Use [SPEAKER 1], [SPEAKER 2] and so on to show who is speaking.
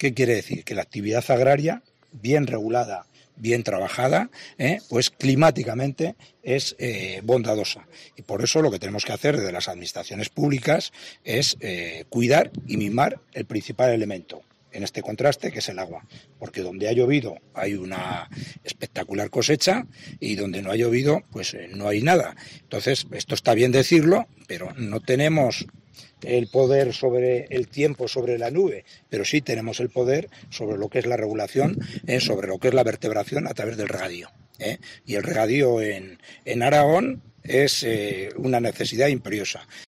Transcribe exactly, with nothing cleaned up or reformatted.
[SPEAKER 1] ¿Qué quiere decir? Que la actividad agraria, bien regulada, bien trabajada, ¿eh? pues climáticamente es eh, bondadosa. Y por eso lo que tenemos que hacer desde las administraciones públicas es eh, cuidar y mimar el principal elemento en este contraste, que es el agua, porque donde ha llovido hay una espectacular cosecha y donde no ha llovido pues eh, no hay nada. Entonces, esto está bien decirlo, pero no tenemos el poder sobre el tiempo, sobre la nube, pero sí tenemos el poder sobre lo que es la regulación, eh, sobre lo que es la vertebración a través del regadío. ¿eh? Y el regadío en, en Aragón es eh, una necesidad imperiosa.